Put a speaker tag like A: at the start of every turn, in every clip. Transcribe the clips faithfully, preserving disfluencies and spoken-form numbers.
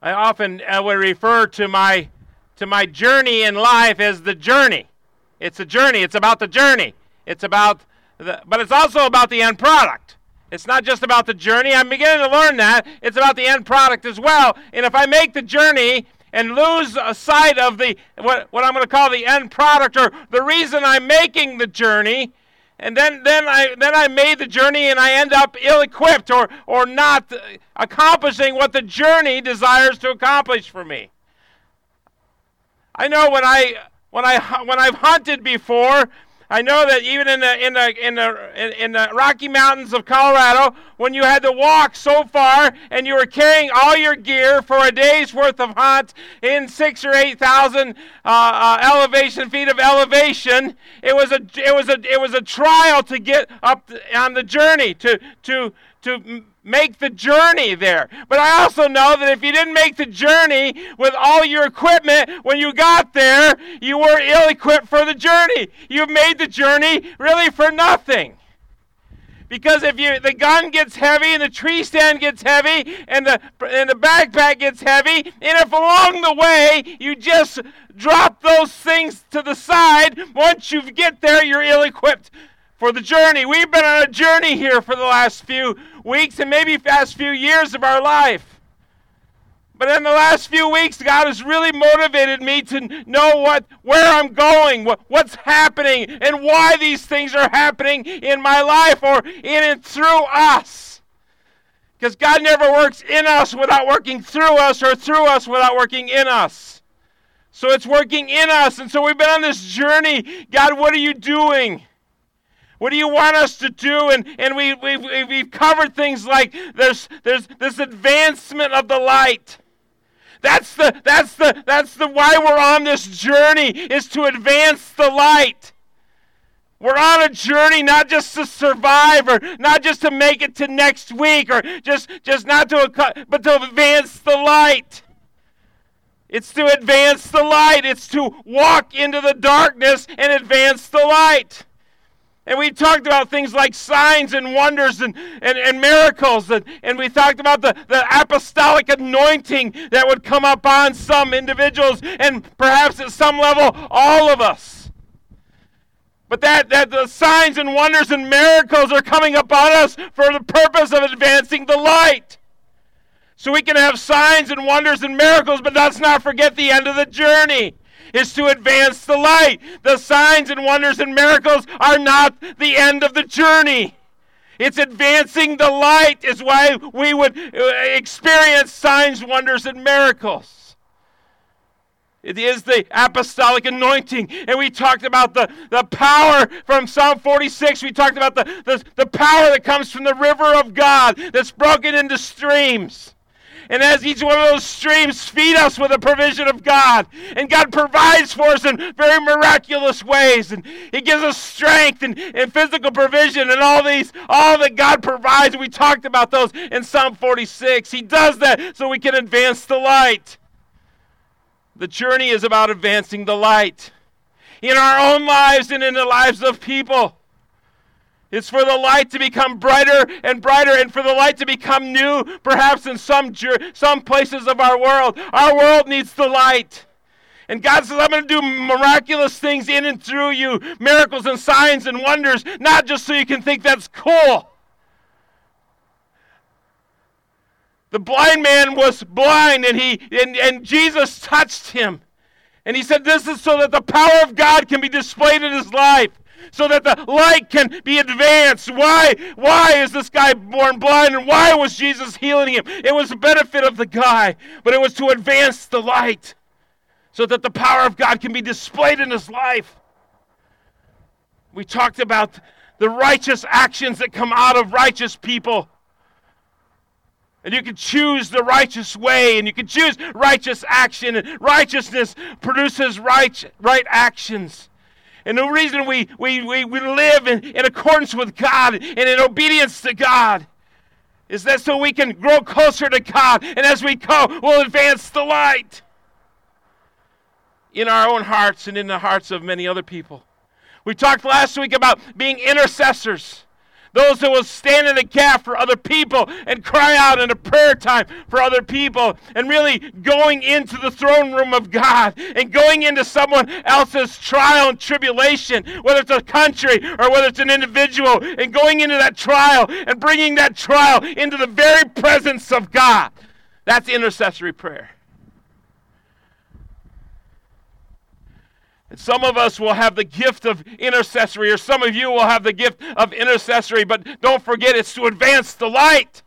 A: I often uh, would refer to my to my journey in life as the journey. It's a journey. It's about the journey. It's about the, but it's also about the end product. It's not just about the journey. I'm beginning to learn that. It's about the end product as well. And if I make the journey and lose a sight of the what, what I'm going to call the end product, or the reason I'm making the journey, and then then I then I made the journey and I end up ill-equipped or or not accomplishing what the journey desires to accomplish for me. I know when I when I when I've hunted before, I know that even in the in the in the in the Rocky Mountains of Colorado, when you had to walk so far and you were carrying all your gear for a day's worth of hunt in six or eight thousand uh, uh, elevation feet of elevation, it was a it was a it was a trial to get up on the journey to to to make the journey there. But I also know that if you didn't make the journey with all your equipment, when you got there, you were ill-equipped for the journey. You've made the journey really for nothing. Because if you the gun gets heavy and the tree stand gets heavy and the and the backpack gets heavy, and if along the way you just drop those things to the side, once you get there, you're ill-equipped for the journey. We've been on a journey here for the last few weeks and maybe last few years of our life. But in the last few weeks, God has really motivated me to know what, where I'm going, what, what's happening, and why these things are happening in my life or in and through us. Because God never works in us without working through us, or through us without working in us. So it's working in us, and so we've been on this journey. God, what are you doing? What do you want us to do? And and we we've, we've covered things like there's there's this advancement of the light. That's the that's the that's the why we're on this journey, is to advance the light. We're on a journey not just to survive, or not just to make it to next week, or just just not to but to advance the light. It's to advance the light. It's to walk into the darkness and advance the light. And we talked about things like signs and wonders and, and, and miracles. And, and we talked about the, the apostolic anointing that would come upon some individuals, and perhaps at some level, all of us. But that, that the signs and wonders and miracles are coming upon us for the purpose of advancing the light. So we can have signs and wonders and miracles, but let's not forget the end of the journey is to advance the light. The signs and wonders and miracles are not the end of the journey. It's advancing the light is why we would experience signs, wonders, and miracles. It is the apostolic anointing. And we talked about the, the power from Psalm forty-six. We talked about the, the, the power that comes from the river of God that's broken into streams. And as each one of those streams feed us with a provision of God. And God provides for us in very miraculous ways. And He gives us strength and, and physical provision and all these, all that God provides. We talked about those in Psalm forty-six. He does that so we can advance the light. The journey is about advancing the light in our own lives and in the lives of people. It's for the light to become brighter and brighter, and for the light to become new, perhaps in some some places of our world. Our world needs the light. And God says, I'm going to do miraculous things in and through you, miracles and signs and wonders, not just so you can think that's cool. The blind man was blind, and he and, and Jesus touched him. And he said, this is so that the power of God can be displayed in his life, so that the light can be advanced. Why? Why is this guy born blind, and why was Jesus healing him? It was the benefit of the guy, but it was to advance the light, so that the power of God can be displayed in his life. We talked about the righteous actions that come out of righteous people. And you can choose the righteous way, and you can choose righteous action, and righteousness produces right, right actions. And the reason we, we, we, we live in, in accordance with God and in obedience to God is that so we can grow closer to God. And as we go, we'll advance the light in our own hearts and in the hearts of many other people. We talked last week about being intercessors. Those who will stand in the gap for other people and cry out in a prayer time for other people, and really going into the throne room of God and going into someone else's trial and tribulation, whether it's a country or whether it's an individual, and going into that trial and bringing that trial into the very presence of God. That's intercessory prayer. And some of us will have the gift of intercessory, or some of you will have the gift of intercessory, but don't forget, it's to advance the light.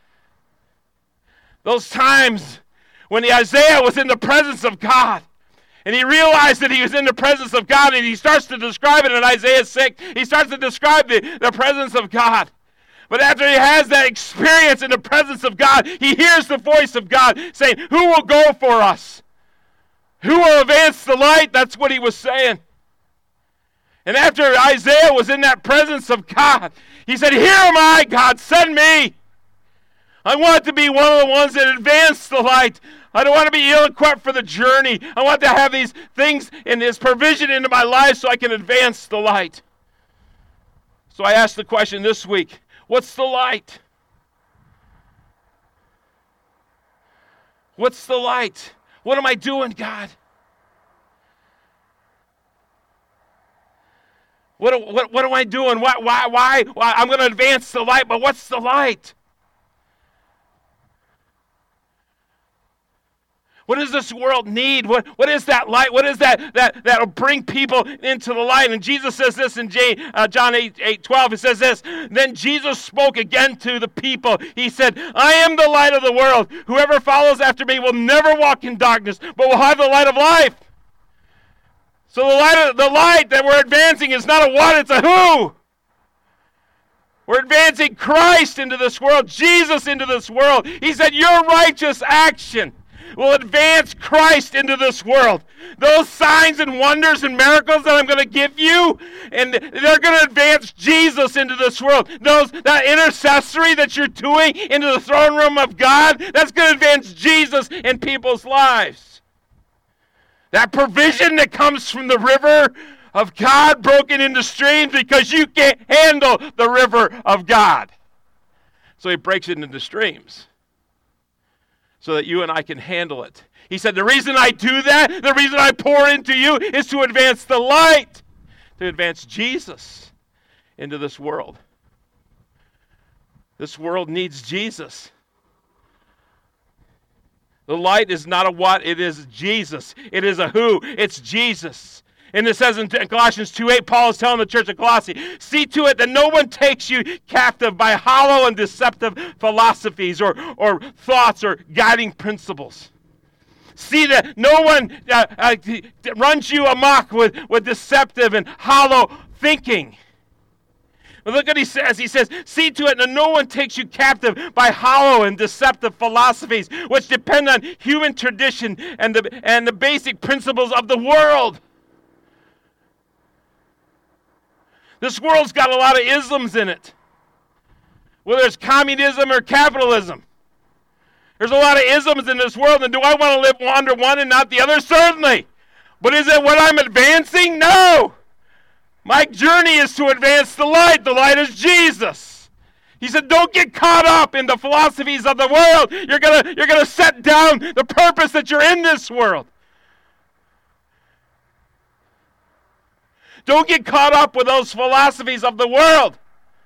A: Those times when the Isaiah was in the presence of God, and he realized that he was in the presence of God, and he starts to describe it in Isaiah six. He starts to describe the, the presence of God. But after he has that experience in the presence of God, he hears the voice of God saying, who will go for us? Who will advance the light? That's what he was saying. And after Isaiah was in that presence of God, he said, here am I, God, send me. I want to be one of the ones that advance the light. I don't want to be ill-equipped for the journey. I want to have these things and this provision into my life so I can advance the light. So I asked the question this week, what's the light? What's the light? What am I doing, God? What, what, what am I doing? Why, why, why, why? I'm going to advance the light, but what's the light? What does this world need? What, what is that light? What is that that that'll bring people into the light? And Jesus says this in J, uh, John eight, eight, twelve. It says this, then Jesus spoke again to the people. He said, I am the light of the world. Whoever follows after me will never walk in darkness, but will have the light of life. So the light, of, the light that we're advancing is not a what, it's a who. We're advancing Christ into this world, Jesus into this world. He said, your righteous action will advance Christ into this world. Those signs and wonders and miracles that I'm going to give you, and they're going to advance Jesus into this world. Those that intercessory that you're doing into the throne room of God, that's going to advance Jesus in people's lives. That provision that comes from the river of God broken into streams because you can't handle the river of God. So he breaks it into streams, so that you and I can handle it. He said, the reason I do that, the reason I pour into you is to advance the light, to advance Jesus into this world. This world needs Jesus. The light is not a what, it is Jesus. It is a who, it's Jesus. And it says in Colossians two eight, Paul is telling the church of Colossae, see to it that no one takes you captive by hollow and deceptive philosophies or, or thoughts or guiding principles. See that no one uh, uh, runs you amok with, with deceptive and hollow thinking. But look what he says. He says, see to it that no one takes you captive by hollow and deceptive philosophies, which depend on human tradition and the, and the basic principles of the world. This world's got a lot of isms in it, whether it's communism or capitalism. There's a lot of isms in this world, and do I want to live under one and not the other? Certainly. But is it what I'm advancing? No. My journey is to advance the light. The light is Jesus. He said, don't get caught up in the philosophies of the world. You're gonna, you're gonna set down the purpose that you're in this world. Don't get caught up with those philosophies of the world.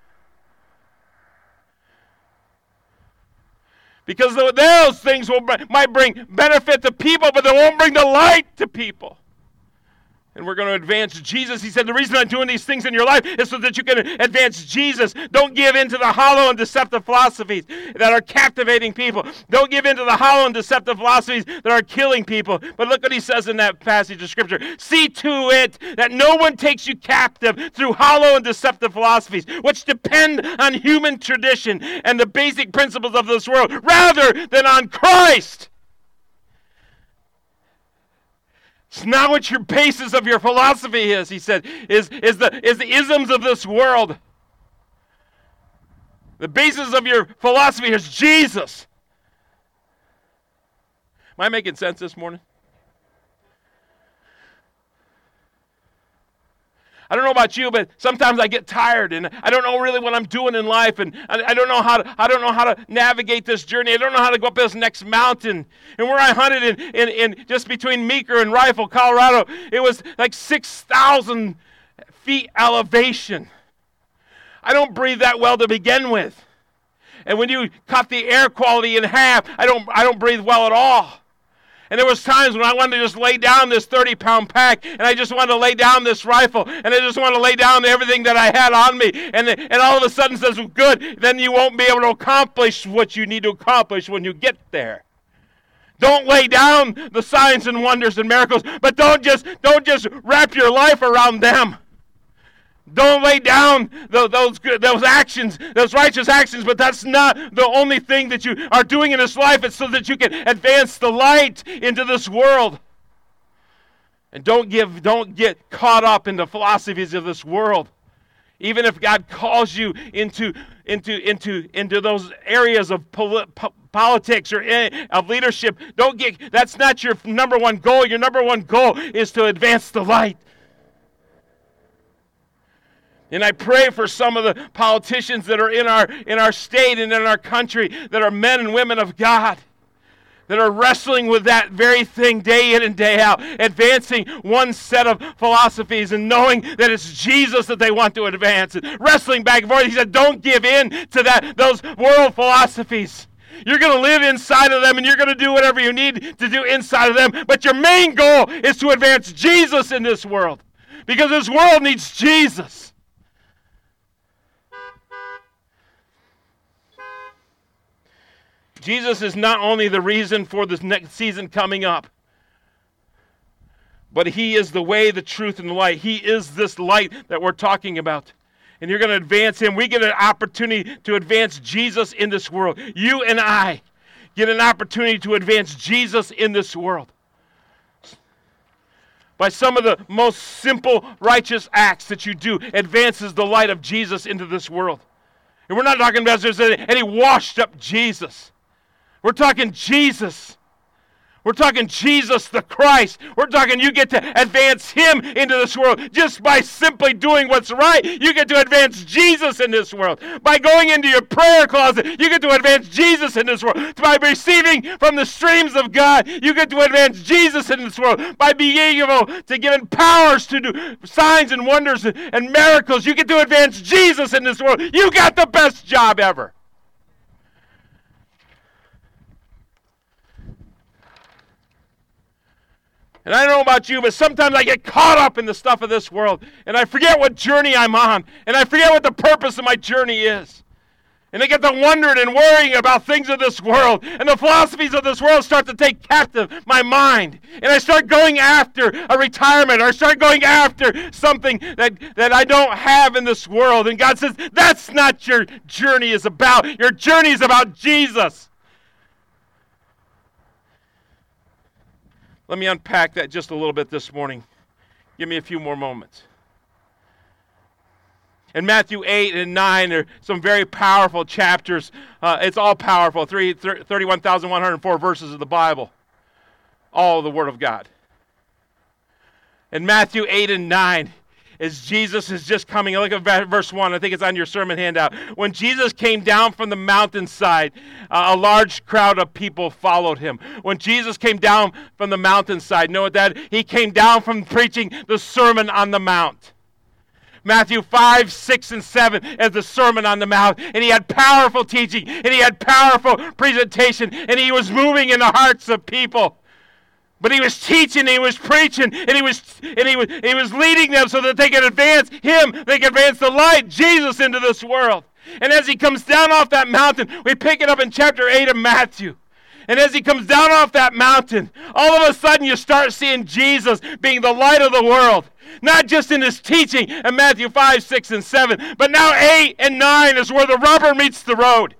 A: Because those things will might bring benefit to people, but they won't bring the light to people. And we're going to advance Jesus. He said, the reason I'm doing these things in your life is so that you can advance Jesus. Don't give in to the hollow and deceptive philosophies that are captivating people. Don't give in to the hollow and deceptive philosophies that are killing people. But look what he says in that passage of Scripture. See to it that no one takes you captive through hollow and deceptive philosophies, which depend on human tradition and the basic principles of this world, rather than on Christ. It's not what your basis of your philosophy is, he said, is, is, the, is the isms of this world. The basis of your philosophy is Jesus. Am I making sense this morning? I don't know about you, but sometimes I get tired and I don't know really what I'm doing in life, and I, I don't know how to I don't know how to navigate this journey. I don't know how to go up this next mountain. And where I hunted in, in, in just between Meeker and Rifle, Colorado, it was like six thousand feet elevation. I don't breathe that well to begin with. And when you cut the air quality in half, I don't I don't breathe well at all. And there was times when I wanted to just lay down this thirty-pound pack, and I just wanted to lay down this rifle, and I just wanted to lay down everything that I had on me. And, and all of a sudden says, well, good, then you won't be able to accomplish what you need to accomplish when you get there. Don't lay down the signs and wonders and miracles, but don't just, don't just wrap your life around them. Don't lay down the, those good, those actions, those righteous actions, but that's not the only thing that you are doing in this life. It's so that you can advance the light into this world. And don't give, don't get caught up in the philosophies of this world. Even if God calls you into into into into those areas of poli- po- politics or uh, of leadership, don't get. That's not your number one goal. Your number one goal is to advance the light. And I pray for some of the politicians that are in our in our state and in our country that are men and women of God, that are wrestling with that very thing day in and day out, advancing one set of philosophies and knowing that it's Jesus that they want to advance, and wrestling back and forth. He said, don't give in to that those world philosophies. You're going to live inside of them, and you're going to do whatever you need to do inside of them, but your main goal is to advance Jesus in this world, because this world needs Jesus. Jesus is not only the reason for this next season coming up, but He is the way, the truth, and the light. He is this light that we're talking about. And you're going to advance Him. We get an opportunity to advance Jesus in this world. You and I get an opportunity to advance Jesus in this world by some of the most simple righteous acts that you do advances the light of Jesus into this world. And we're not talking about just any washed up Jesus. We're talking Jesus. We're talking Jesus the Christ. We're talking you get to advance Him into this world just by simply doing what's right. You get to advance Jesus in this world. By going into your prayer closet, you get to advance Jesus in this world. By receiving from the streams of God, you get to advance Jesus in this world. By being able to give powers to do signs and wonders and miracles, you get to advance Jesus in this world. You got the best job ever. And I don't know about you, but sometimes I get caught up in the stuff of this world, and I forget what journey I'm on, and I forget what the purpose of my journey is. And I get to wondering and worrying about things of this world, and the philosophies of this world start to take captive my mind. And I start going after a retirement, or I start going after something that, that I don't have in this world. And God says, that's not your journey is about. Your journey is about Jesus. Let me unpack that just a little bit this morning. Give me a few more moments. In Matthew eight and nine are some very powerful chapters. Uh, it's all powerful. thirty-one thousand one hundred four verses of the Bible. All the Word of God. In Matthew eight and nine, as Jesus is just coming, look at verse one. I think it's on your sermon handout. When Jesus came down from the mountainside, uh, a large crowd of people followed him. When Jesus came down from the mountainside, know what that? He came down from preaching the Sermon on the Mount. Matthew five, six, and seven as the Sermon on the Mount. And he had powerful teaching, and he had powerful presentation, and he was moving in the hearts of people. But he was teaching, and he was preaching, and he was and he was he was leading them so that they could advance him, they could advance the light, Jesus, into this world. And as he comes down off that mountain, we pick it up in chapter eight of Matthew. And as he comes down off that mountain, all of a sudden you start seeing Jesus being the light of the world. Not just in his teaching in Matthew five, six, and seven, but now eight and nine is where the rubber meets the road.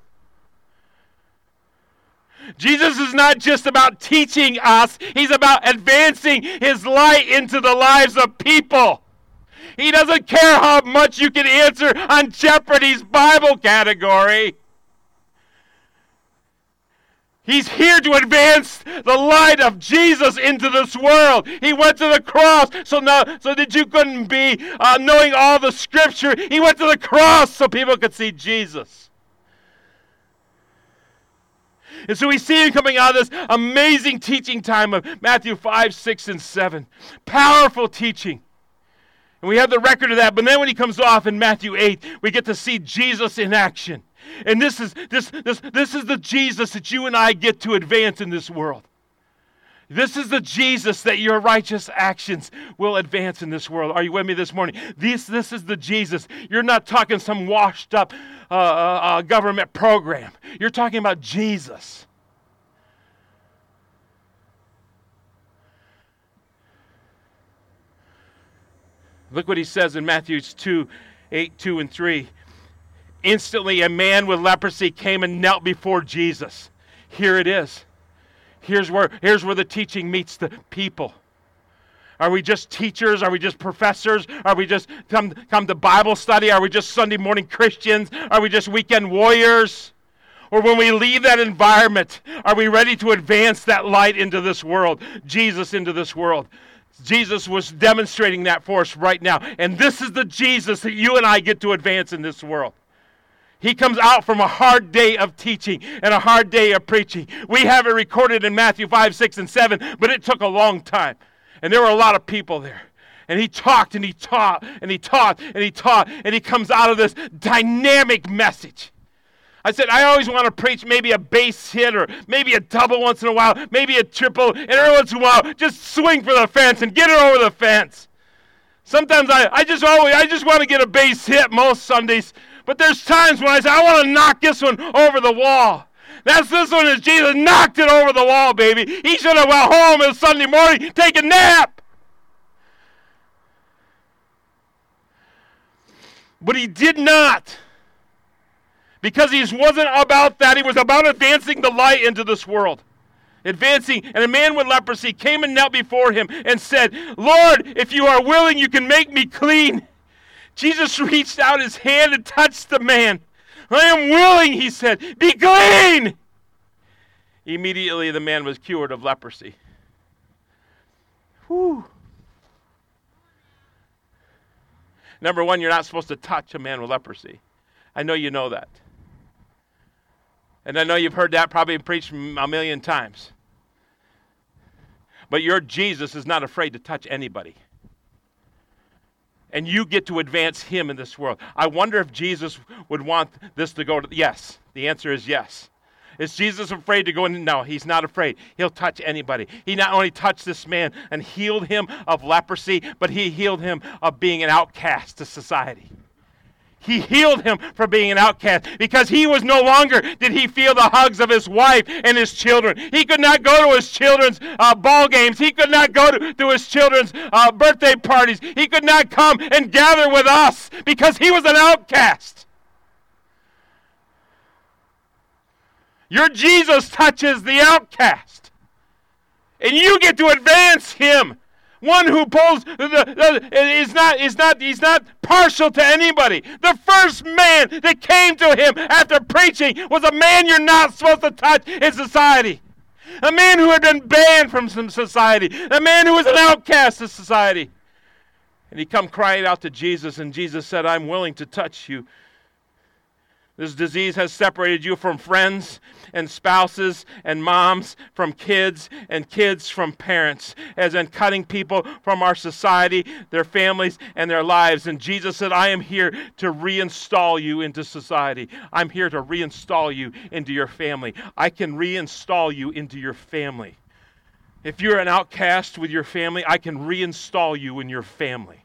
A: Jesus is not just about teaching us. He's about advancing his light into the lives of people. He doesn't care how much you can answer on Jeopardy's Bible category. He's here to advance the light of Jesus into this world. He went to the cross so now, so that you couldn't be uh, knowing all the Scripture. He went to the cross so people could see Jesus. And so we see him coming out of this amazing teaching time of Matthew five, six, and seven. Powerful teaching. And we have the record of that. But then when he comes off in Matthew eight, we get to see Jesus in action. And this is this this this is the Jesus that you and I get to advance in this world. This is the Jesus that your righteous actions will advance in this world. Are you with me this morning? This this is the Jesus. You're not talking some washed up uh, uh, government program. You're talking about Jesus. Look what he says in Matthew two, eight, two, and three. Instantly, a man with leprosy came and knelt before Jesus. Here it is. Here's where, here's where the teaching meets the people. Are we just teachers? Are we just professors? Are we just come, come to Bible study? Are we just Sunday morning Christians? Are we just weekend warriors? Or when we leave that environment, are we ready to advance that light into this world, Jesus into this world? Jesus was demonstrating that for us right now. And this is the Jesus that you and I get to advance in this world. He comes out from a hard day of teaching and a hard day of preaching. We have it recorded in Matthew five, six, and seven, but it took a long time. And there were a lot of people there. And he talked and he taught and he taught and he taught. And he comes out of this dynamic message. I said, I always want to preach maybe a base hit or maybe a double once in a while, maybe a triple, and every once in a while, just swing for the fence and get it over the fence. Sometimes I, I just always I just want to get a base hit most Sundays. But there's times when I say, I want to knock this one over the wall. That's this one is Jesus knocked it over the wall, baby. He should have went home on Sunday morning, take a nap. But he did not. Because he wasn't about that. He was about advancing the light into this world. Advancing, and a man with leprosy came and knelt before him and said, Lord, if you are willing, you can make me clean. Jesus reached out his hand and touched the man. I am willing, he said, be clean. Immediately the man was cured of leprosy. Whew. Number one, you're not supposed to touch a man with leprosy. I know you know that. And I know you've heard that probably preached a million times. But your Jesus is not afraid to touch anybody. And you get to advance him in this world. I wonder if Jesus would want this to go to... Yes, the answer is yes. Is Jesus afraid to go in? No, he's not afraid. He'll touch anybody. He not only touched this man and healed him of leprosy, but he healed him of being an outcast to society. He healed him from being an outcast because he was no longer, did he feel the hugs of his wife and his children. He could not go to his children's uh, ball games. He could not go to, to his children's uh, birthday parties. He could not come and gather with us because he was an outcast. Your Jesus touches the outcast. And you get to advance him. One who pulls the, the, is not is not he's not partial to anybody. The first man that came to him after preaching was a man you're not supposed to touch in society. A man who had been banned from some society. A man who was an outcast of society. And he come crying out to Jesus, and Jesus said, I'm willing to touch you. This disease has separated you from friends and spouses and moms, from kids and kids from parents, as in cutting people from our society, their families, and their lives. And Jesus said, I am here to reinstall you into society. I'm here to reinstall you into your family. I can reinstall you into your family. If you're an outcast with your family, I can reinstall you in your family.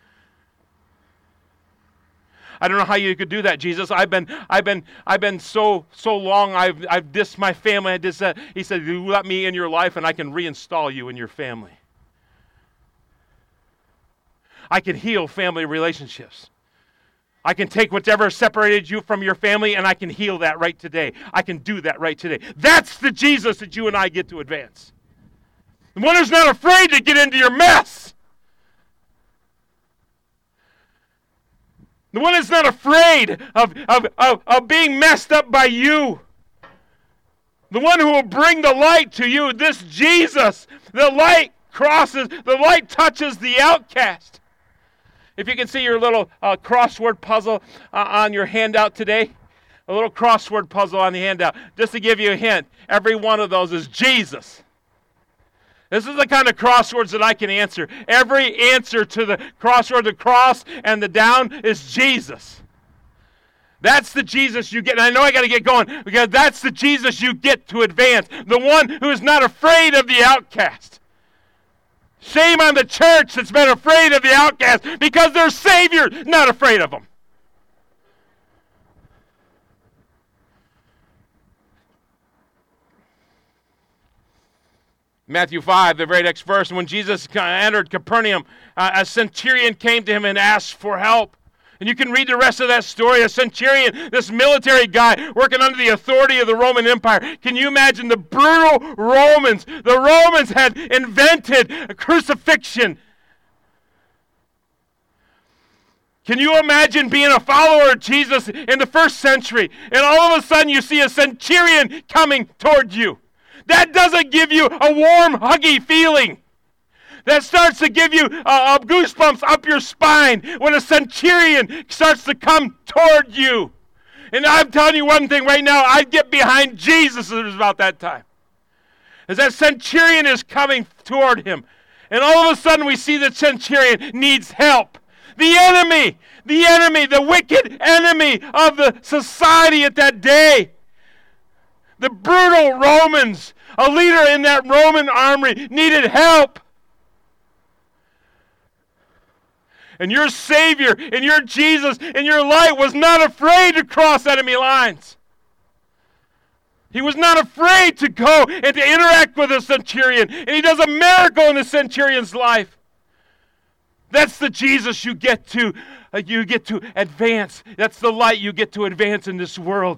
A: I don't know how you could do that, Jesus. I've been, I've been, I've been so, so long. I've, I've dissed my family. I dissed that. He said, "You let me in your life, and I can reinstall you in your family. I can heal family relationships. I can take whatever separated you from your family, and I can heal that right today. I can do that right today. That's the Jesus that you and I get to advance. The one who's not afraid to get into your mess. The one that's not afraid of, of, of, of being messed up by you. The one who will bring the light to you, this Jesus. The light crosses, the light touches the outcast. If you can see your little uh, crossword puzzle uh, on your handout today, a little crossword puzzle on the handout, just to give you a hint, every one of those is Jesus. This is the kind of crosswords that I can answer. Every answer to the crossword, the cross and the down, is Jesus. That's the Jesus you get. And I know I got to get going, because that's the Jesus you get to advance. The one who is not afraid of the outcast. Shame on the church that's been afraid of the outcast, because their Savior is not afraid of them. Matthew five, the very next verse, when Jesus entered Capernaum, uh, a centurion came to him and asked for help. And you can read the rest of that story. A centurion, this military guy working under the authority of the Roman Empire. Can you imagine the brutal Romans? The Romans had invented a crucifixion. Can you imagine being a follower of Jesus in the first century, and all of a sudden you see a centurion coming toward you? That doesn't give you a warm, huggy feeling. That starts to give you uh, uh, goosebumps up your spine when a centurion starts to come toward you. And I'm telling you one thing right now, I'd get behind Jesus at about that time. As that centurion is coming toward him. And all of a sudden we see the centurion needs help. The enemy, the enemy, the wicked enemy of the society at that day. The brutal Romans, a leader in that Roman army, needed help. And your Savior and your Jesus and your light was not afraid to cross enemy lines. He was not afraid to go and to interact with a centurion. And he does a miracle in the centurion's life. That's the Jesus you get to, uh, you get to advance. That's the light you get to advance in this world.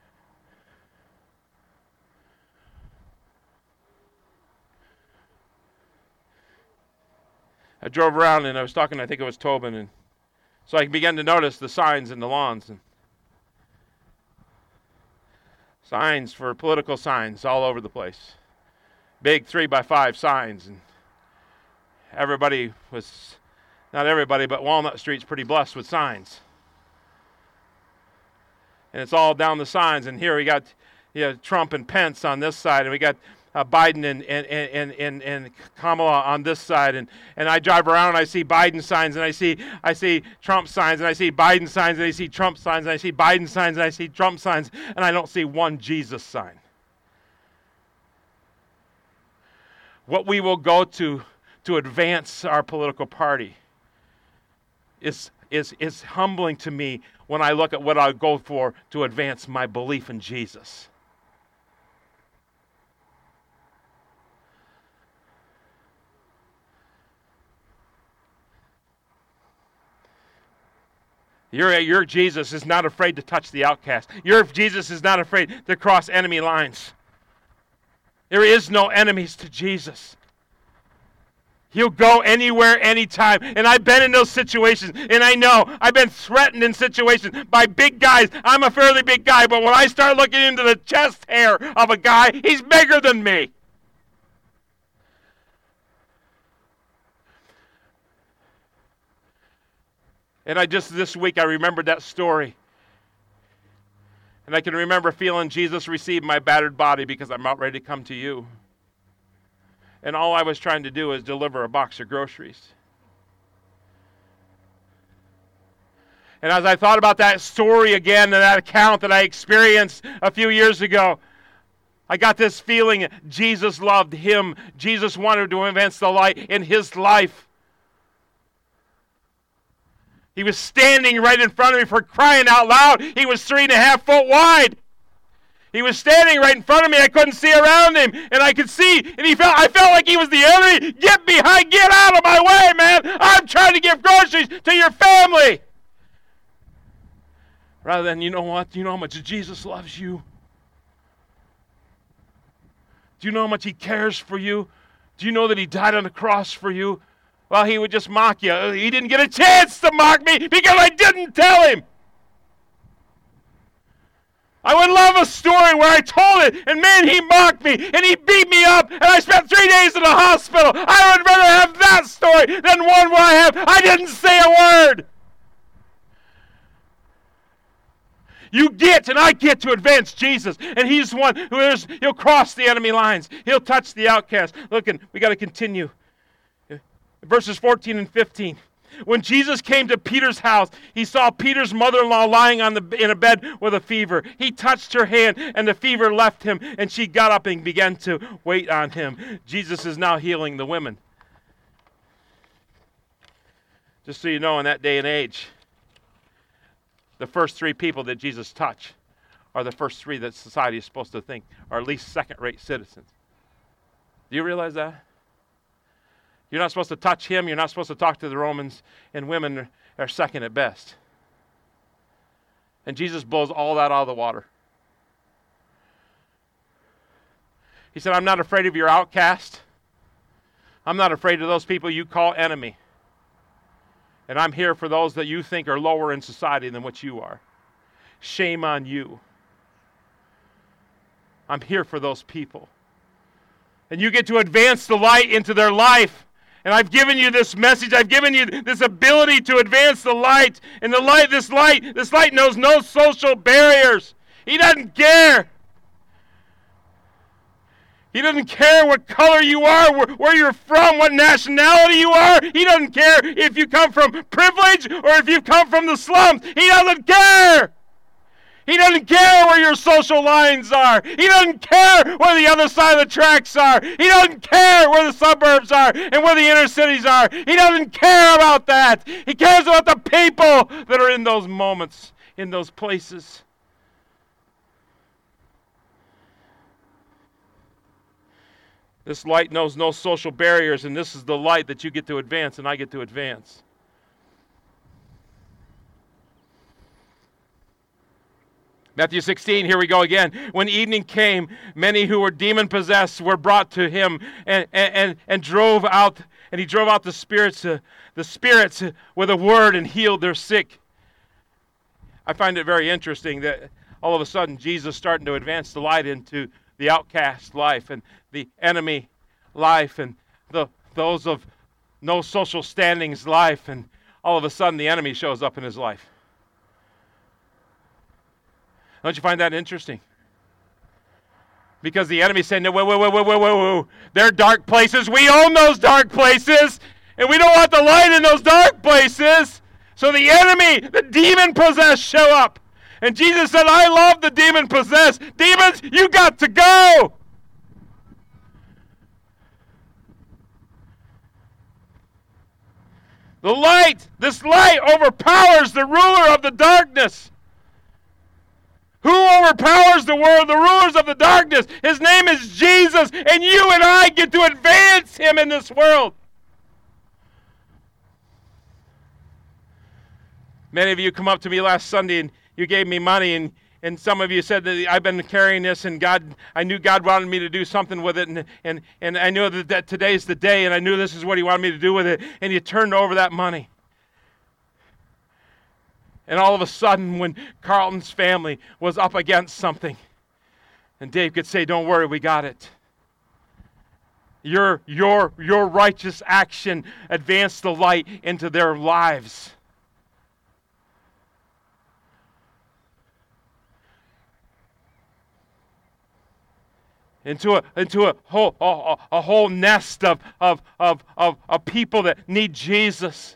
A: I drove around and I was talking, I think it was Tobin, and so I began to notice the signs in the lawns. And signs for political signs all over the place. Big three by five signs. And everybody was, not everybody, but Walnut Street's pretty blessed with signs. And it's all down the signs. And here we got you know, Trump and Pence on this side, and we got Uh, Biden and, and, and, and, and Kamala on this side, and, and I drive around and I see Biden signs, and I see I see Trump signs, and I see Biden signs, and I see Trump signs, and I see Biden signs, and I see Trump signs, and I don't see one Jesus sign. What we will go to to advance our political party is is is humbling to me when I look at what I go for to advance my belief in Jesus. Your, your Jesus is not afraid to touch the outcast. Your Jesus is not afraid to cross enemy lines. There is no enemies to Jesus. He'll go anywhere, anytime. And I've been in those situations, and I know I've been threatened in situations by big guys. I'm a fairly big guy, but when I start looking into the chest hair of a guy, he's bigger than me. And I just, this week, I remembered that story. And I can remember feeling Jesus receive my battered body because I'm about ready to come to you. And all I was trying to do is deliver a box of groceries. And as I thought about that story again, and that account that I experienced a few years ago, I got this feeling Jesus loved him. Jesus wanted to advance the light in his life. He was standing right in front of me, for crying out loud. He was three and a half foot wide. He was standing right in front of me. I couldn't see around him, and I could see, and he felt. I felt like he was the enemy. Get behind, get out of my way, man. I'm trying to give groceries to your family. Rather than, you know what? Do you know how much Jesus loves you? Do you know how much he cares for you? Do you know that he died on the cross for you? Well, he would just mock you. He didn't get a chance to mock me because I didn't tell him. I would love a story where I told it, and man, he mocked me, and he beat me up, and I spent three days in the hospital. I would rather have that story than one where I have, I didn't say a word. You get, and I get to advance Jesus, and he's the one who is, he'll cross the enemy lines. He'll touch the outcast. Look, and we got to continue. Verses fourteen and fifteen. When Jesus came to Peter's house, he saw Peter's mother-in-law lying on the, in a bed with a fever. He touched her hand, and the fever left him, and she got up and began to wait on him. Jesus is now healing the women. Just so you know, in that day and age, the first three people that Jesus touched are the first three that society is supposed to think are at least second-rate citizens. Do you realize that? You're not supposed to touch him. You're not supposed to talk to the Romans. And women are second at best. And Jesus blows all that out of the water. He said, I'm not afraid of your outcast. I'm not afraid of those people you call enemy. And I'm here for those that you think are lower in society than what you are. Shame on you. I'm here for those people. And you get to advance the light into their life. And I've given you this message. I've given you this ability to advance the light. And the light, this light, this light knows no social barriers. He doesn't care. He doesn't care what color you are, where, where you're from, what nationality you are. He doesn't care if you come from privilege or if you come from the slums. He doesn't care. He doesn't care where your social lines are. He doesn't care where the other side of the tracks are. He doesn't care where the suburbs are and where the inner cities are. He doesn't care about that. He cares about the people that are in those moments, in those places. This light knows no social barriers, and this is the light that you get to advance and I get to advance. Matthew sixteen, here we go again. When evening came, many who were demon-possessed were brought to him, and, and, and, and drove out, and he drove out the spirits, uh, the spirits uh, with a word and healed their sick. I find it very interesting that all of a sudden Jesus starting to advance the light into the outcast life and the enemy life and the those of no social standings life, and all of a sudden the enemy shows up in his life. Don't you find that interesting? Because the enemy said, no, wait, wait, wait, wait, wait, wait, wait. They're dark places. We own those dark places. And we don't want the light in those dark places. So the enemy, the demon-possessed, show up. And Jesus said, I love the demon-possessed. Demons, you got to go. The light, this light overpowers the ruler of the darkness. Who overpowers the world, the rulers of the darkness? His name is Jesus, and you and I get to advance him in this world. Many of you come up to me last Sunday and you gave me money, and, and some of you said that I've been carrying this, and God, I knew God wanted me to do something with it, and, and, and I knew that, that today's the day, and I knew this is what he wanted me to do with it, and you turned over that money. And all of a sudden, when Carlton's family was up against something, and Dave could say, don't worry, we got it. Your, your, your righteous action advanced the light into their lives. Into a, into a whole, a, a whole nest of, of, of, of, of people that need Jesus.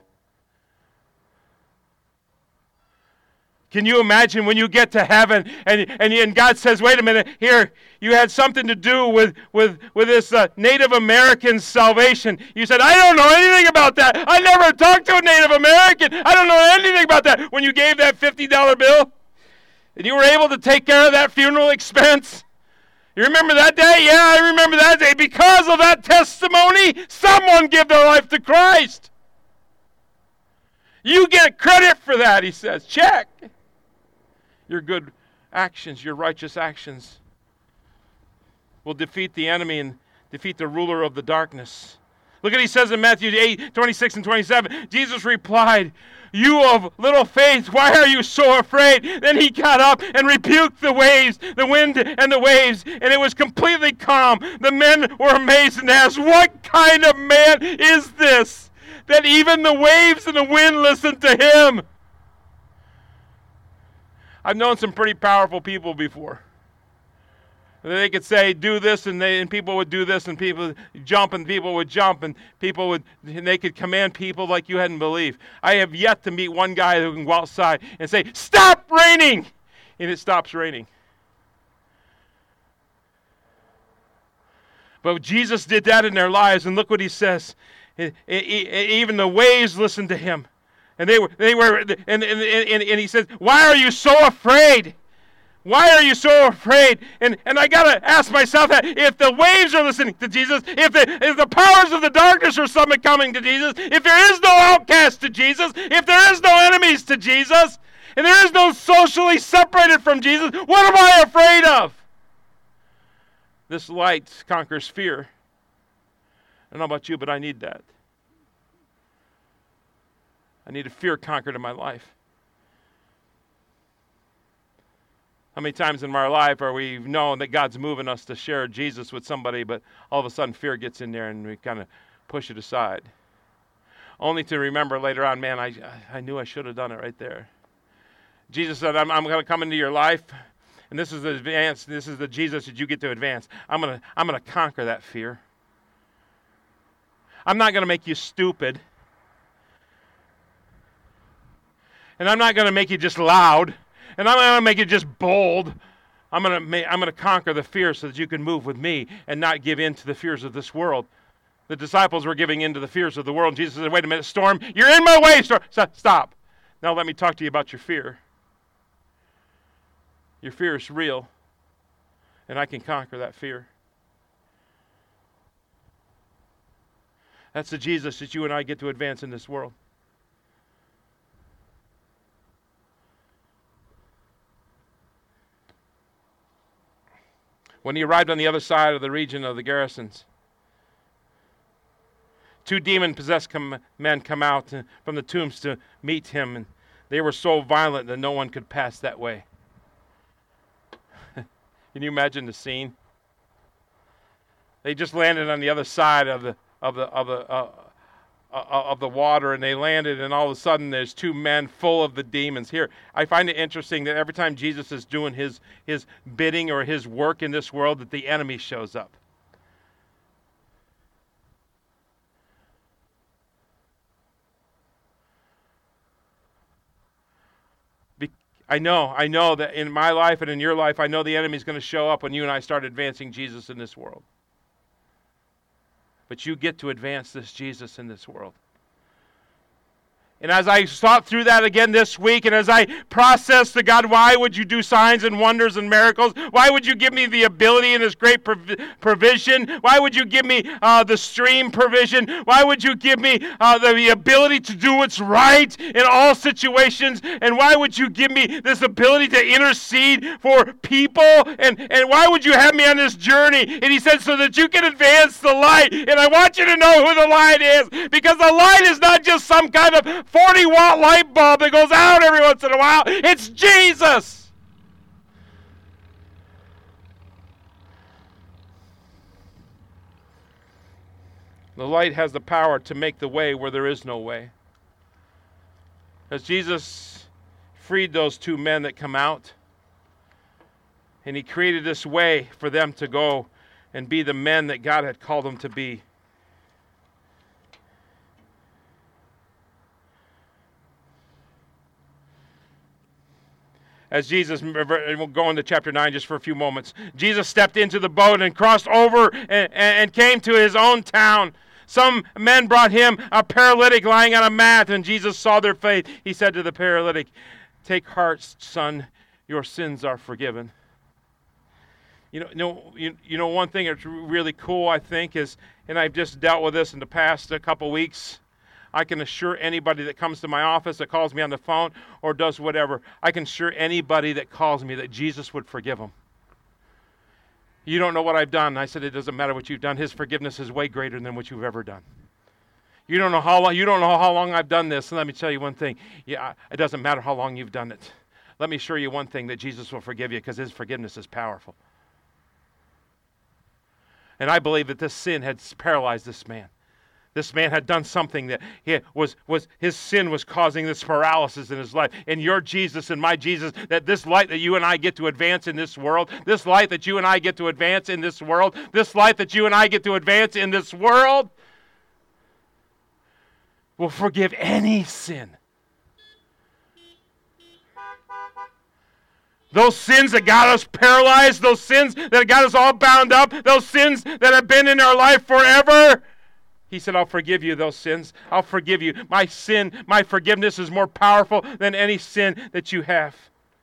A: Can you imagine when you get to heaven and, and, and God says, wait a minute, here, you had something to do with, with, with this uh, Native American salvation. You said, I don't know anything about that. I never talked to a Native American. I don't know anything about that. When you gave that fifty dollar bill and you were able to take care of that funeral expense. You remember that day? Yeah, I remember that day. Because of that testimony, someone gave their life to Christ. You get credit for that, he says. Check. Your good actions, your righteous actions will defeat the enemy and defeat the ruler of the darkness. Look at what he says in Matthew eight, twenty-six and twenty-seven. Jesus replied, "You of little faith, why are you so afraid?" Then he got up and rebuked the waves, the wind and the waves, and it was completely calm. The men were amazed and asked, "What kind of man is this, that even the waves and the wind listen to him?" I've known some pretty powerful people before. They could say, "Do this," and they and people would do this, and people would jump, and people would jump, and people would and they could command people like you hadn't believed. I have yet to meet one guy who can go outside and say, "Stop raining," and it stops raining. But Jesus did that in their lives, and look what he says. Even the waves listened to him, and they were they were and and and, and he said, "Why are you so afraid? Why are you so afraid?" And and I got to ask myself that if the waves are listening to Jesus, if the, if the powers of the darkness are suddenly coming to Jesus, if there is no outcast to Jesus, if there is no enemies to Jesus, and there is no socially separated from Jesus, what am I afraid of? This light conquers fear. I don't know about you, but I need that. I need a fear conquered in my life. How many times in our life are we known that God's moving us to share Jesus with somebody, but all of a sudden fear gets in there and we kind of push it aside, only to remember later on, man, I I knew I should have done it right there. Jesus said, I'm, I'm going to come into your life, and this is the advance. This is the Jesus that you get to advance. I'm going to I'm going to conquer that fear. I'm not going to make you stupid, and I'm not going to make you just loud. And I'm going to make it just bold. I'm going to ma- I'm going to conquer the fear so that you can move with me and not give in to the fears of this world. The disciples were giving in to the fears of the world. And Jesus said, "Wait a minute, storm, you're in my way, storm. Stop. Now let me talk to you about your fear. Your fear is real, and I can conquer that fear." That's the Jesus that you and I get to advance in this world. When he arrived on the other side of the region of the Gerasenes, two demon-possessed com- men come out from the tombs to meet him, and they were so violent that no one could pass that way. Can you imagine the scene? They just landed on the other side of the of the of the uh, uh, of the water, and they landed, and all of a sudden there's two men full of the demons. Here, I find it interesting that every time Jesus is doing his his bidding or his work in this world, that the enemy shows up. Be- I know, I know that in my life and in your life, I know the enemy's going to show up when you and I start advancing Jesus in this world. But you get to advance this Jesus in this world. And as I thought through that again this week, and as I processed the God, why would you do signs and wonders and miracles? Why would you give me the ability and this great prov- provision? Why would you give me uh, the stream provision? Why would you give me uh, the, the ability to do what's right in all situations? And why would you give me this ability to intercede for people? And, and why would you have me on this journey? And he said, so that you can advance the light. And I want you to know who the light is, because the light is not just some kind of forty watt light bulb that goes out every once in a while. It's Jesus. The light has the power to make the way where there is no way. As Jesus freed those two men that come out, and he created this way for them to go and be the men that God had called them to be. As Jesus, we'll go into chapter nine just for a few moments. Jesus stepped into the boat and crossed over and, and came to his own town. Some men brought him a paralytic lying on a mat, and Jesus saw their faith. He said to the paralytic, "Take heart, son, your sins are forgiven." You know, you know, you, you know one thing that's really cool, I think, is, and I've just dealt with this in the past a couple weeks, I can assure anybody that comes to my office, that calls me on the phone, or does whatever, I can assure anybody that calls me that Jesus would forgive them. You don't know what I've done. I said, it doesn't matter what you've done. His forgiveness is way greater than what you've ever done. You don't know how long, you don't know how long I've done this. And let me tell you one thing. Yeah, it doesn't matter how long you've done it. Let me assure you one thing, that Jesus will forgive you because his forgiveness is powerful. And I believe that this sin had paralyzed this man. This man had done something that he was, was his sin was causing this paralysis in his life. And your Jesus and my Jesus, that this light that you and I get to advance in this world, this light that you and I get to advance in this world, this light that you and I get to advance in this world, will forgive any sin. Those sins that got us paralyzed, those sins that got us all bound up, those sins that have been in our life forever. He said, I'll forgive you those sins. I'll forgive you. My sin, my forgiveness is more powerful than any sin that you have.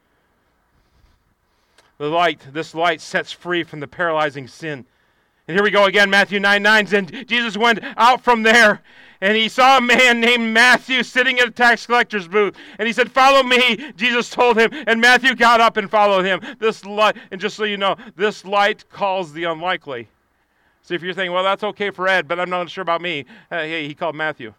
A: The light, this light sets free from the paralyzing sin. And here we go again, Matthew nine nine. And Jesus went out from there, and he saw a man named Matthew sitting at a tax collector's booth. And he said, follow me, Jesus told him. And Matthew got up and followed him. This light, and just so you know, this light calls the unlikely. So if you're thinking, well, that's okay for Ed, but I'm not sure about me. Uh, hey, he called Matthew.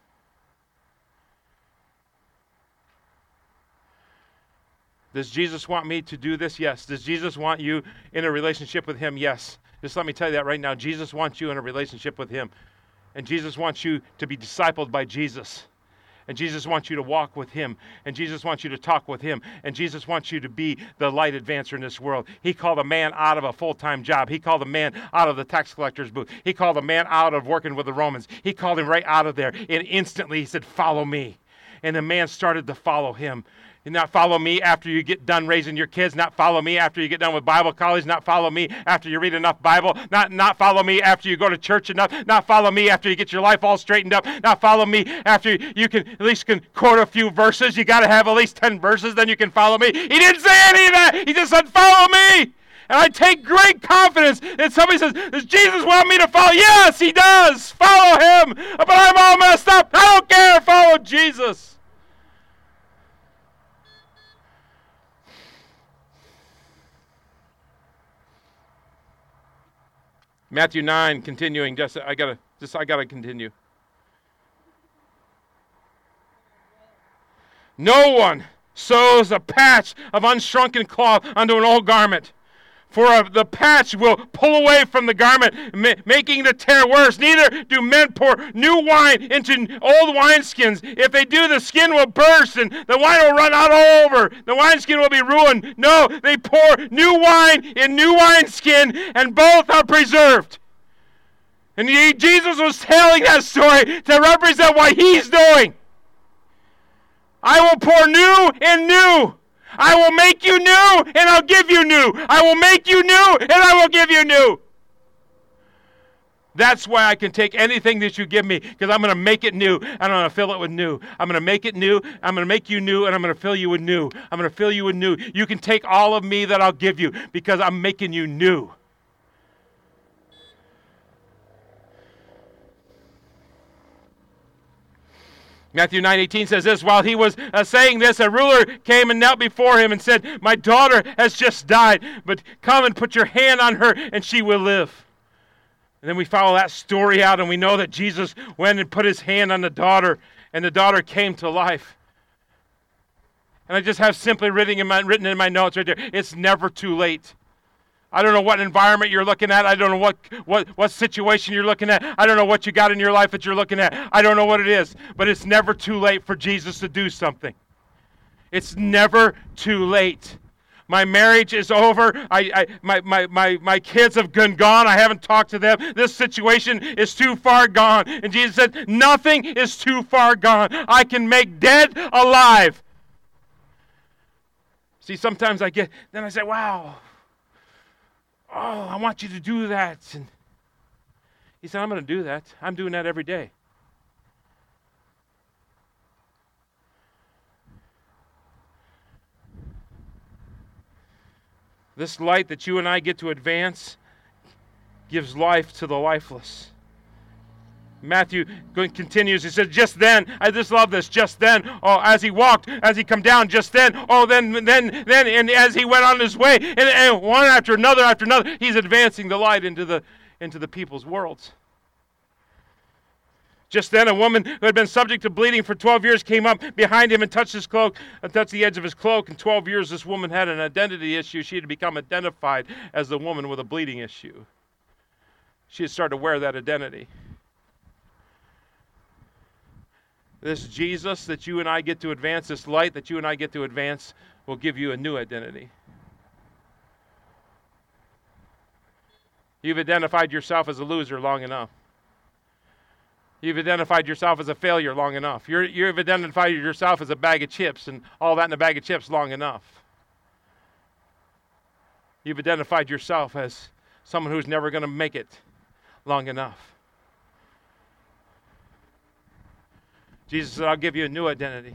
A: Does Jesus want me to do this? Yes. Does Jesus want you in a relationship with him? Yes. Just let me tell you that right now. Jesus wants you in a relationship with him. And Jesus wants you to be discipled by Jesus. And Jesus wants you to walk with him. And Jesus wants you to talk with him. And Jesus wants you to be the light advancer in this world. He called a man out of a full-time job. He called a man out of the tax collector's booth. He called a man out of working with the Romans. He called him right out of there. And instantly he said, follow me. And the man started to follow him. And not follow me after you get done raising your kids, not follow me after you get done with Bible college, not follow me after you read enough Bible, not, not follow me after you go to church enough, not follow me after you get your life all straightened up, not follow me after you can at least can quote a few verses. You got to have at least ten verses, then you can follow me. He didn't say any of that. He just said, follow me. And I take great confidence that somebody says, does Jesus want me to follow? Yes, he does. Follow him. But I'm all messed up. I don't care. Follow Jesus. Matthew nine, continuing. Just I gotta, just I gotta continue. No one sews a patch of unshrunken cloth onto an old garment, for a, the patch will pull away from the garment, ma- making the tear worse. Neither do men pour new wine into old wineskins. If they do, the skin will burst, and the wine will run out all over. The wineskin will be ruined. No, they pour new wine in new wineskin, and both are preserved. And he, Jesus was telling that story to represent what he's doing. I will pour new and new. I will make you new, and I'll give you new. I will make you new, and I will give you new. That's why I can take anything that you give me, because I'm going to make it new, and I'm going to fill it with new. I'm going to make it new, I'm going to make you new, and I'm going to fill you with new. I'm going to fill you with new. You can take all of me that I'll give you, because I'm making you new. Matthew nine eighteen says this, while he was uh, saying this, a ruler came and knelt before him and said, my daughter has just died, but come and put your hand on her and she will live. And then we follow that story out and we know that Jesus went and put his hand on the daughter and the daughter came to life. And I just have simply written in my, written in my notes right there, it's never too late. I don't know what environment you're looking at. I don't know what, what, what situation you're looking at. I don't know what you got in your life that you're looking at. I don't know what it is. But it's never too late for Jesus to do something. It's never too late. My marriage is over. I, I, my, my, my, my kids have been gone. I haven't talked to them. This situation is too far gone. And Jesus said, nothing is too far gone. I can make dead alive. See, sometimes I get, then I say, wow. Oh, I want you to do that. And he said, I'm going to do that. I'm doing that every day. This light that you and I get to advance gives life to the lifeless. Matthew continues, he said, just then, I just love this, just then, oh, as he walked, as he come down, just then, oh, then, then, then, and as he went on his way, and, and one after another after another, he's advancing the light into the, into the people's worlds. Just then a woman who had been subject to bleeding for twelve years came up behind him and touched his cloak, and touched the edge of his cloak. In twelve years this woman had an identity issue. She had become identified as the woman with a bleeding issue. She had started to wear that identity. This Jesus that you and I get to advance, this light that you and I get to advance, will give you a new identity. You've identified yourself as a loser long enough. You've identified yourself as a failure long enough. You're, you've identified yourself as a bag of chips and all that in a bag of chips long enough. You've identified yourself as someone who's never going to make it long enough. Jesus said, I'll give you a new identity.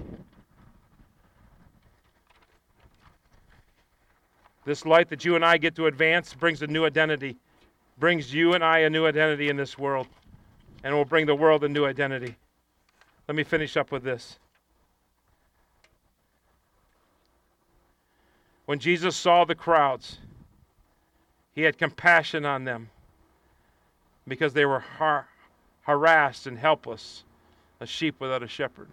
A: This light that you and I get to advance brings a new identity. Brings you and I a new identity in this world. And will bring the world a new identity. Let me finish up with this. When Jesus saw the crowds, he had compassion on them because they were har- harassed and helpless, a sheep without a shepherd.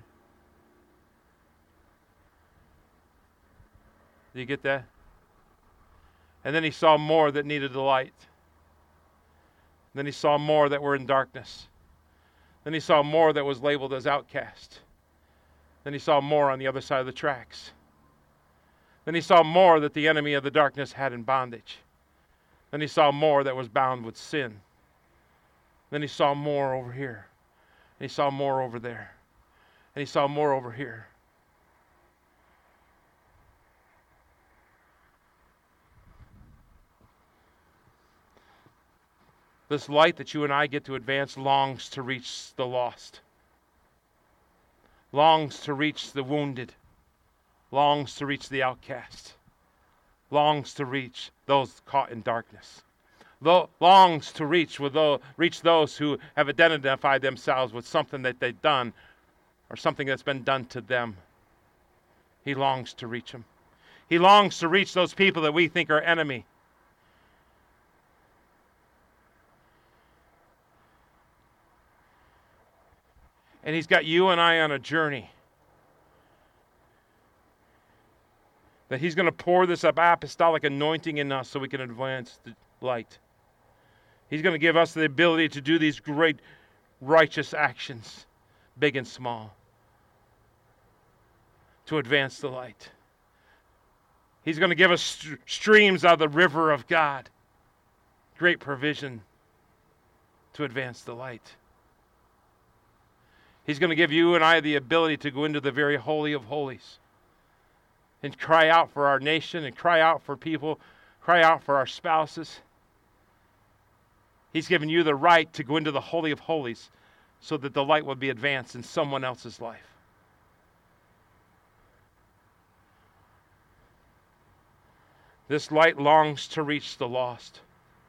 A: Do you get that? And then he saw more that needed the light. Then he saw more that were in darkness. Then he saw more that was labeled as outcast. Then he saw more on the other side of the tracks. Then he saw more that the enemy of the darkness had in bondage. Then he saw more that was bound with sin. Then he saw more over here. And he saw more over there. And he saw more over here. This light that you and I get to advance longs to reach the lost. Longs to reach the wounded. Longs to reach the outcast. Longs to reach those caught in darkness. Longs to reach with those, reach those who have identified themselves with something that they've done or something that's been done to them. He longs to reach them. He longs to reach those people that we think are enemy. And he's got you and I on a journey that he's going to pour this apostolic anointing in us so we can advance the light. He's going to give us the ability to do these great righteous actions, big and small, to advance the light. He's going to give us st- streams out of the river of God, great provision to advance the light. He's going to give you and I the ability to go into the very holy of holies and cry out for our nation and cry out for people, cry out for our spouses. He's given you the right to go into the holy of holies so that the light will be advanced in someone else's life. This light longs to reach the lost.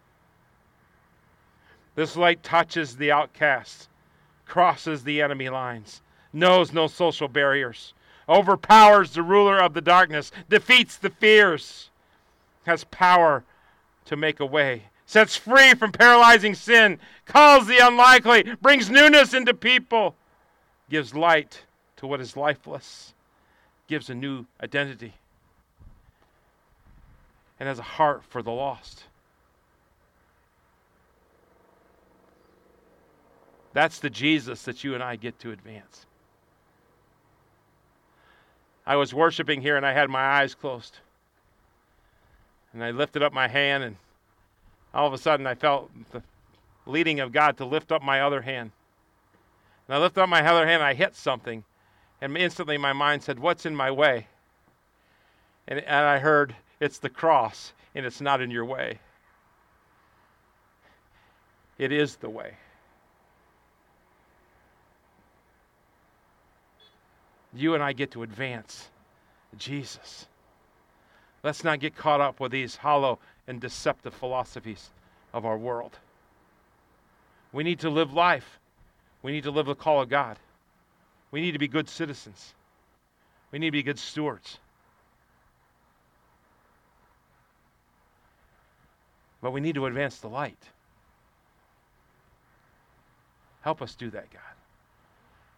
A: This light touches the outcast, crosses the enemy lines, knows no social barriers, overpowers the ruler of the darkness, defeats the fears, has power to make a way, sets free from paralyzing sin, calls the unlikely, brings newness into people, gives light to what is lifeless, gives a new identity, and has a heart for the lost. That's the Jesus that you and I get to advance. I was worshiping here and I had my eyes closed. And I lifted up my hand and all of a sudden I felt the leading of God to lift up my other hand. And I lifted up my other hand and I hit something. And instantly my mind said, what's in my way? And, and I heard, it's the cross and it's not in your way. It is the way. You and I get to advance Jesus. Let's not get caught up with these hollow and deceptive philosophies of our world. We need to live life. We need to live the call of God. We need to be good citizens. We need to be good stewards. But we need to advance the light. Help us do that, God.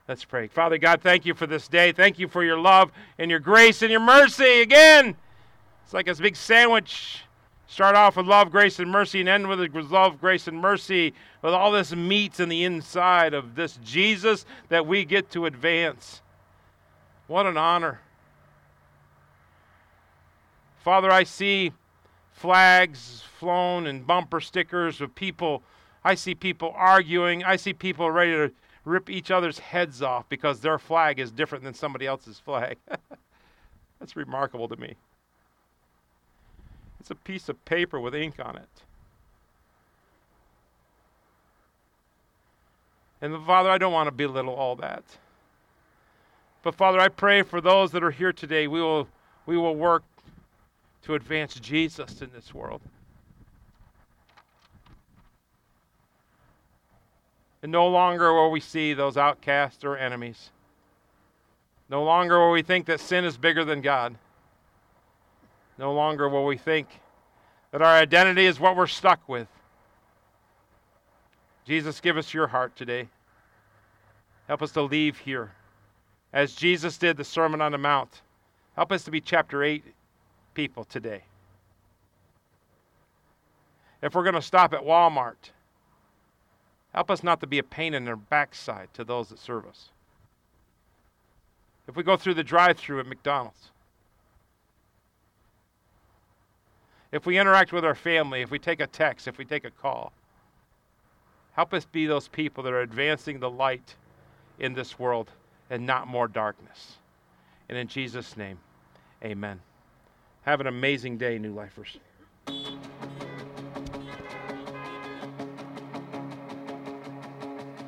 A: Let's pray. Father God, thank you for this day. Thank you for your love and your grace and your mercy. Again, it's like a big sandwich. Start off with love, grace, and mercy, and end with love, grace, and mercy, with all this meat in the inside of this Jesus that we get to advance. What an honor. Father, I see flags flown and bumper stickers of people. I see people arguing. I see people ready to rip each other's heads off because their flag is different than somebody else's flag. That's remarkable to me. It's a piece of paper with ink on it. And Father, I don't want to belittle all that. But Father, I pray for those that are here today, we will we will work to advance Jesus in this world. And no longer will we see those outcasts or enemies. No longer will we think that sin is bigger than God. No longer will we think that our identity is what we're stuck with. Jesus, give us your heart today. Help us to leave here as Jesus did the Sermon on the Mount. Help us to be chapter eight people today. If we're going to stop at Walmart, help us not to be a pain in their backside to those that serve us. If we go through the drive-thru at McDonald's, if we interact with our family, if we take a text, if we take a call, help us be those people that are advancing the light in this world and not more darkness. And in Jesus' name, amen. Have an amazing day, New Lifers.